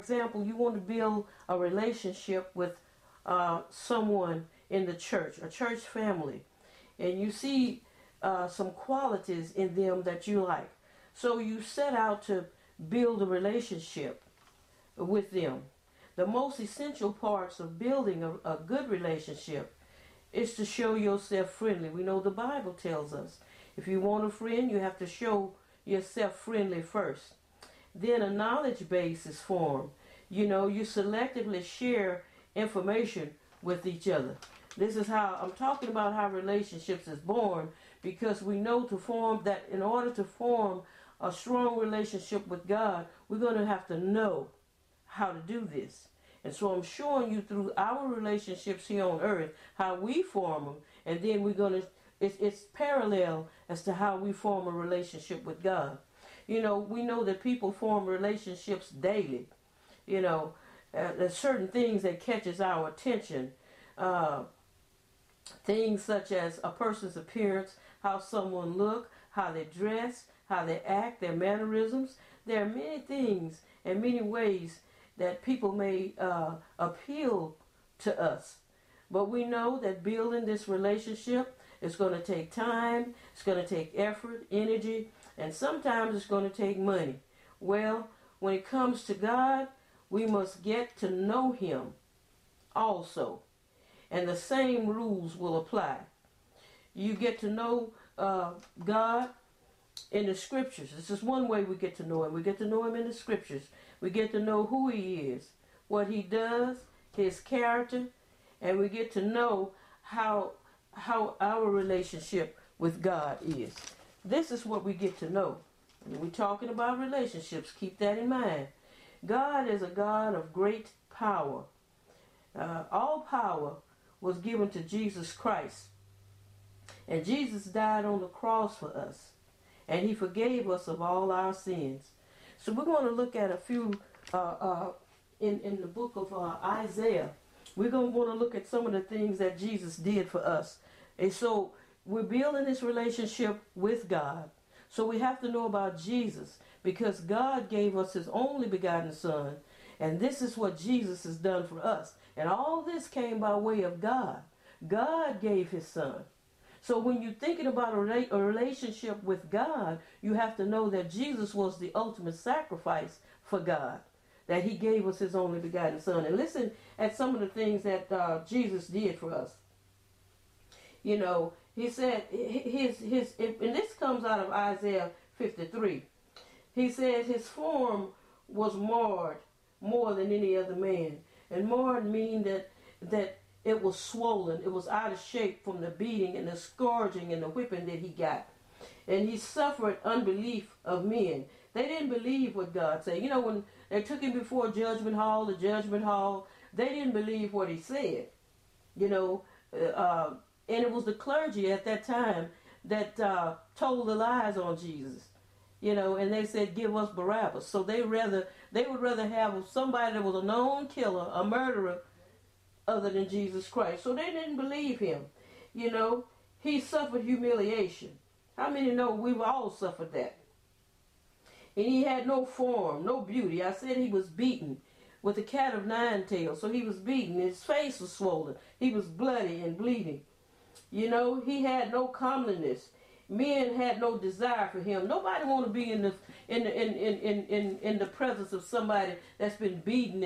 example, you want to build a relationship with someone in the church, a church family, and you see some qualities in them that you like. So you set out to build a relationship with them. The most essential parts of building a good relationship is to show yourself friendly. We know the Bible tells us if you want a friend, you have to show yourself friendly first. Then a knowledge base is formed. You selectively share information with each other. This is how I'm talking about how relationships is born, because we know that in order to form a strong relationship with God, we're going to have to know how to do this. And so I'm showing you through our relationships here on earth how we form them, and then it's parallel as to how we form a relationship with God. We know that people form relationships daily. There's certain things that catches our attention. Things such as a person's appearance, how someone look, how they dress, how they act, their mannerisms. There are many things and many ways that people may appeal to us. But we know that building this relationship is going to take time, it's going to take effort, energy, and sometimes it's going to take money. Well, when it comes to God, we must get to know Him also. And the same rules will apply. You get to know God in the scriptures. This is one way we get to know Him. We get to know Him in the scriptures. We get to know who He is, what He does, His character, and we get to know how our relationship with God is. This is what we get to know. When we're talking about relationships, keep that in mind. God is a God of great power. All power was given to Jesus Christ. And Jesus died on the cross for us. And He forgave us of all our sins. So we're going to look at a few in the book of Isaiah. We're going to want to look at some of the things that Jesus did for us. And so we're building this relationship with God. So we have to know about Jesus, because God gave us His only begotten Son. And this is what Jesus has done for us. And all this came by way of God. God gave His Son. So when you're thinking about a relationship with God, you have to know that Jesus was the ultimate sacrifice for God, that He gave us His only begotten Son. And listen at some of the things that Jesus did for us. He said, and this comes out of Isaiah 53. He said His form was marred more than any other man. And marred mean that it was swollen. It was out of shape from the beating and the scourging and the whipping that He got. And He suffered unbelief of men. They didn't believe what God said. When they took Him before the judgment hall, they didn't believe what He said. And it was the clergy at that time that told the lies on Jesus. And they said, give us Barabbas. So they would rather have somebody that was a known killer, a murderer, other than Jesus Christ. So they didn't believe Him. He suffered humiliation. How many know we've all suffered that? And He had no form, no beauty. I said He was beaten with a cat of nine tails. So He was beaten. His face was swollen. He was bloody and bleeding. He had no comeliness. Men had no desire for Him. Nobody want to be in the presence of somebody that's been beaten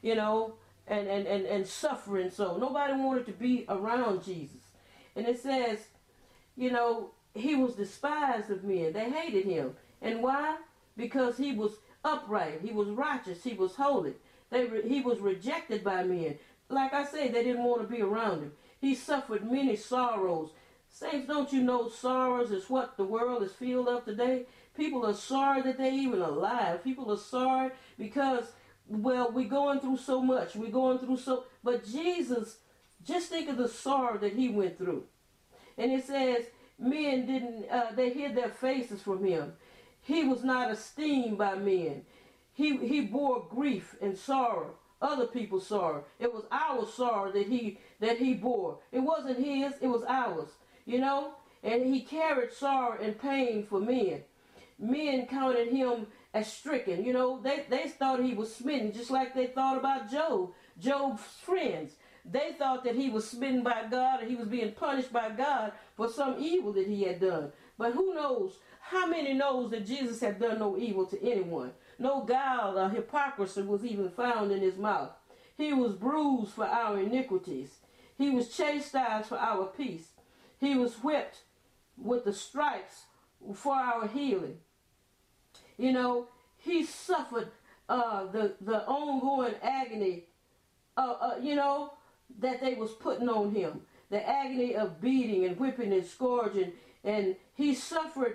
and suffering. So nobody wanted to be around Jesus. And it says, He was despised of men. They hated Him. And why? Because He was upright. He was righteous. He was holy. He was rejected by men. Like I said, they didn't want to be around Him. He suffered many sorrows. Saints, don't you know sorrows is what the world is filled of today? People are sorry that they're even alive. People are sorry because, we're going through so much. But Jesus, just think of the sorrow that He went through. And it says, men they hid their faces from Him. He was not esteemed by men. He bore grief and sorrow. Other people's sorrow. It was our sorrow that he bore. It wasn't His, it was ours. And He carried sorrow and pain for men. Men counted Him as stricken. You know, they thought he was smitten, just like they thought about Job. Job's friends. They thought that he was smitten by God, or he was being punished by God for some evil that he had done. But who knows? How many knows that Jesus had done no evil to anyone? No guile or hypocrisy was even found in his mouth. He was bruised for our iniquities. He was chastised for our peace. He was whipped with the stripes for our healing. You know, he suffered the ongoing agony, you know, that they was putting on him. The agony of beating and whipping and scourging. And he suffered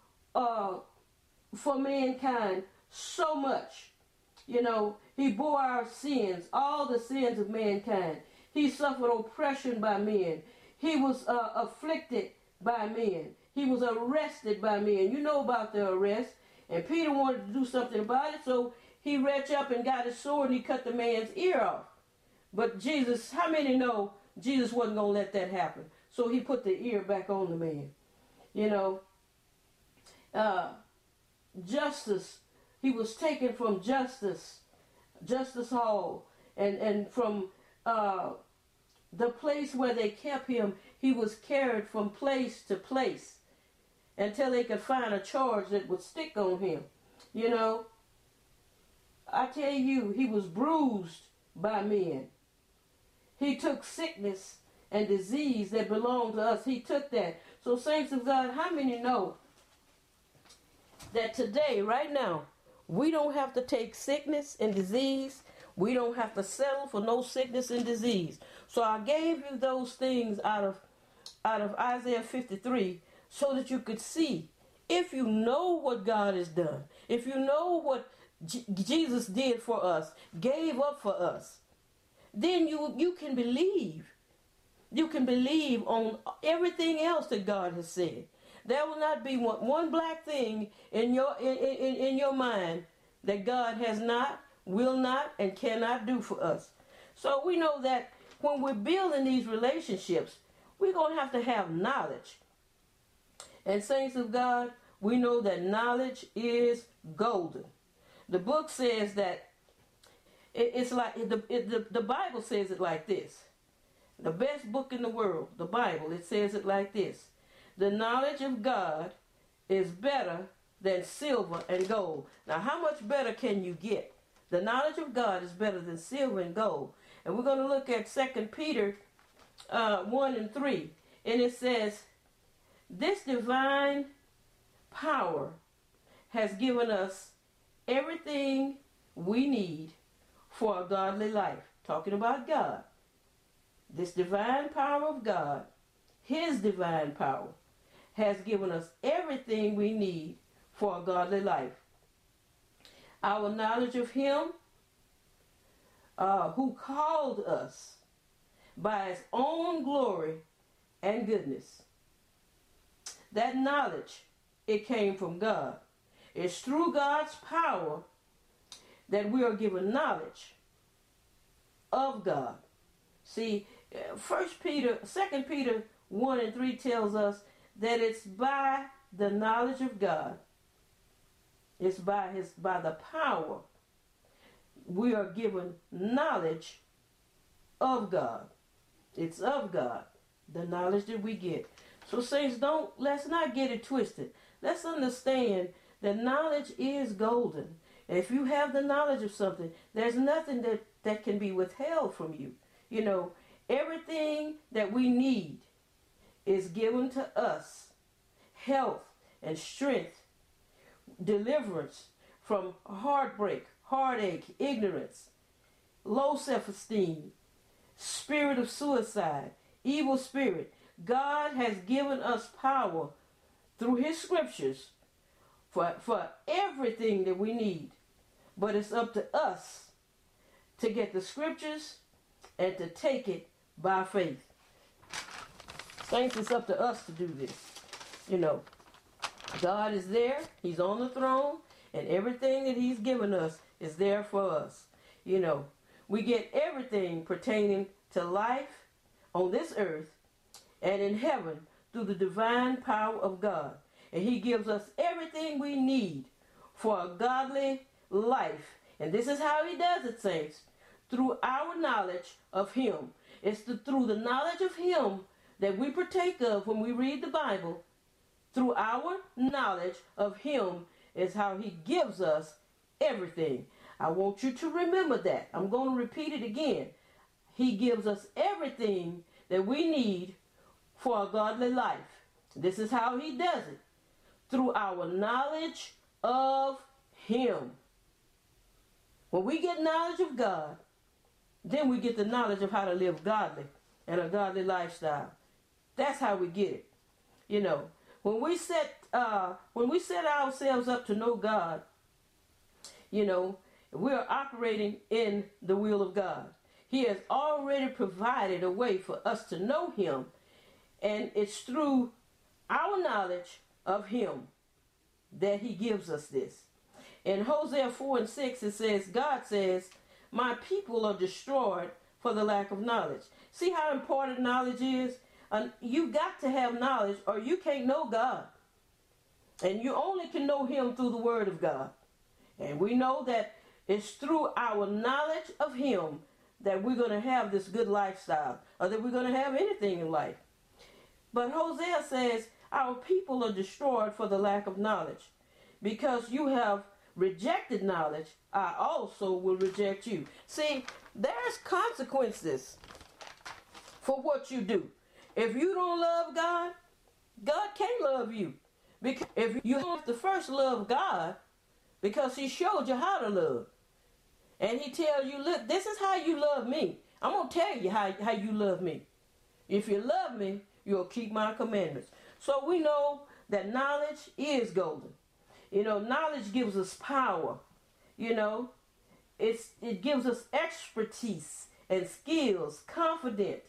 for mankind so much. You know, he bore our sins, all the sins of mankind. He suffered oppression by men. He was afflicted by men. He was arrested by men. You know about the arrest. And Peter wanted to do something about it, so he reached up and got his sword and he cut the man's ear off. But Jesus, how many know Jesus wasn't going to let that happen? So he put the ear back on the man. You know, justice, he was taken from justice hall, and from the place where they kept him, he was carried from place to place until they could find a charge that would stick on him. You know, I tell you, he was bruised by men. He took sickness and disease that belonged to us. He took that. So saints of God, how many know that today, right now, we don't have to take sickness and disease. We don't have to settle for no sickness and disease. So I gave you those things out of Isaiah 53 so that you could see, if you know what God has done, if you know what Jesus did for us, gave up for us, then you can believe. You can believe on everything else that God has said. There will not be one black thing in your mind that God has not, will not, and cannot do for us. So we know that when we're building these relationships, we're going to have knowledge. And saints of God, we know that knowledge is golden. The book says that it's like, the Bible says it like this. The best book in the world, the Bible, it says it like this. The knowledge of God is better than silver and gold. Now, how much better can you get? The knowledge of God is better than silver and gold. And we're going to look at 2 Peter 1 and 3. And it says, this divine power has given us everything we need for a godly life. Talking about God. This divine power of God, His divine power, has given us everything we need for a godly life. Our knowledge of Him, who called us by His own glory and goodness. That knowledge, it came from God. It's through God's power that we are given knowledge of God. See, 2 Peter 1 and 3 tells us that it's by the knowledge of God. It's by the power we are given knowledge of God. It's of God, the knowledge that we get. So saints, let's not get it twisted. Let's understand that knowledge is golden. And if you have the knowledge of something, there's nothing that can be withheld from you. You know, everything that we need is given to us. Health and strength, deliverance from heartbreak, heartache, ignorance, low self-esteem, spirit of suicide, evil spirit. God has given us power through His scriptures for everything that we need. But it's up to us to get the scriptures and to take it by faith. Saints, it's up to us to do this. You know, God is there. He's on the throne. And everything that He's given us is there for us. You know, we get everything pertaining to life on this earth and in heaven through the divine power of God. And He gives us everything we need for a godly life. And this is how he does it, saints. Through our knowledge of him. It's through the knowledge of him that we partake of when we read the Bible. Through our knowledge of him is how he gives us everything. I want you to remember that. I'm going to repeat it again. He gives us everything that we need for a godly life. This is how he does it. Through our knowledge of him. When we get knowledge of God, then we get the knowledge of how to live godly and a godly lifestyle. That's how we get it. You know, when we set ourselves up to know God, you know, we're operating in the will of God. He has already provided a way for us to know him, and it's through our knowledge of him that he gives us this. In Hosea 4:6, it says, God says, my people are destroyed for the lack of knowledge. See how important knowledge is? You got to have knowledge or you can't know God. And you only can know him through the word of God. And we know that it's through our knowledge of him that we're going to have this good lifestyle, or that we're going to have anything in life. But Hosea says, our people are destroyed for the lack of knowledge. Because you have rejected knowledge, I also will reject you. See, there's consequences for what you do. If you don't love God, God can't love you. Because if you have to first love God, because he showed you how to love. And he tells you, look, this is how you love me. I'm going to tell you how you love me. If you love me, you'll keep my commandments. So we know that knowledge is golden. You know, knowledge gives us power. You know, it gives us expertise and skills, confidence,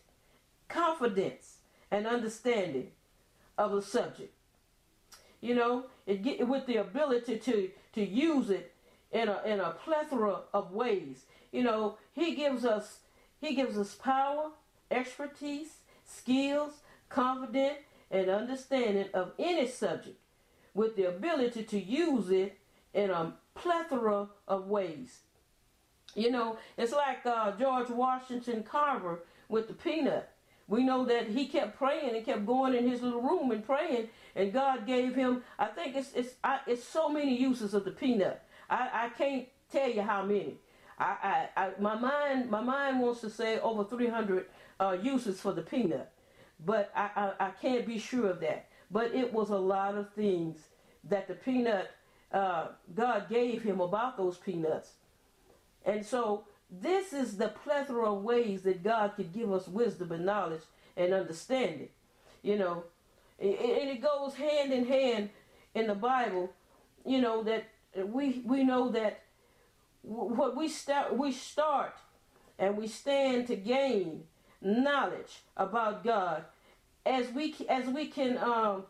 and understanding of a subject. You know, with the ability to use it in a plethora of ways. You know, he gives us power, expertise, skills, confidence, and understanding of any subject, with the ability to use it in a plethora of ways. You know, it's like George Washington Carver with the peanut. We know that he kept praying and kept going in his little room and praying, and God gave him, I think it's so many uses of the peanut. I can't tell you how many. My mind wants to say over 300 uses for the peanut, but I can't be sure of that. But it was a lot of things that the peanut, God gave him about those peanuts. And so this is the plethora of ways that God could give us wisdom and knowledge and understanding. You know, and it goes hand in hand in the Bible, you know, that we know that what we start and we stand to gain knowledge about God as we can know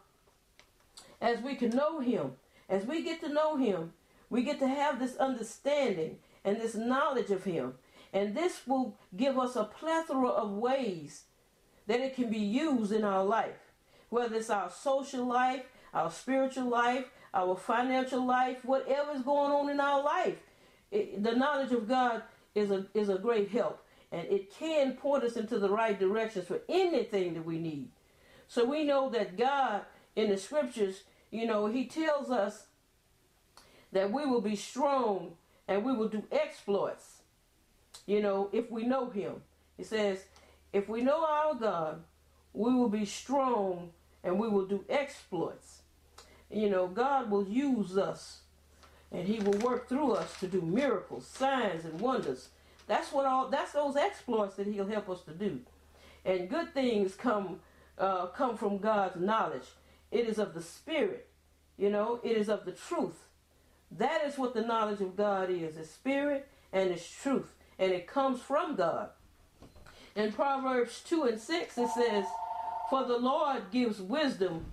him. As we get to know him, we get to have this understanding and this knowledge of him. And this will give us a plethora of ways that it can be used in our life. Whether it's our social life, our spiritual life, our financial life, whatever is going on in our life. The knowledge of God is a great help. And it can point us into the right directions for anything that we need. So we know that God, in the scriptures, you know, he tells us that we will be strong and we will do exploits, you know, if we know him. It says, if we know our God, we will be strong and we will do exploits. You know, God will use us and he will work through us to do miracles, signs, and wonders. That's those exploits that he'll help us to do. And good things come from God's knowledge. It is of the Spirit. You know, it is of the truth. That is what the knowledge of God is. It's spirit and it's truth. And it comes from God. In Proverbs 2:6 it says, for the Lord gives wisdom.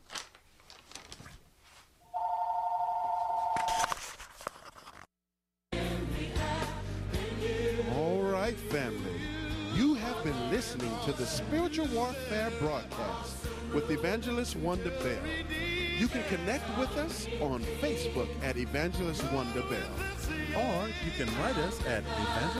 All right, family. You have been listening to the Spiritual Warfare Broadcast with Evangelist Wanda Bell. You can connect with us on Facebook at Evangelist Wonder Bell. Or you can write us at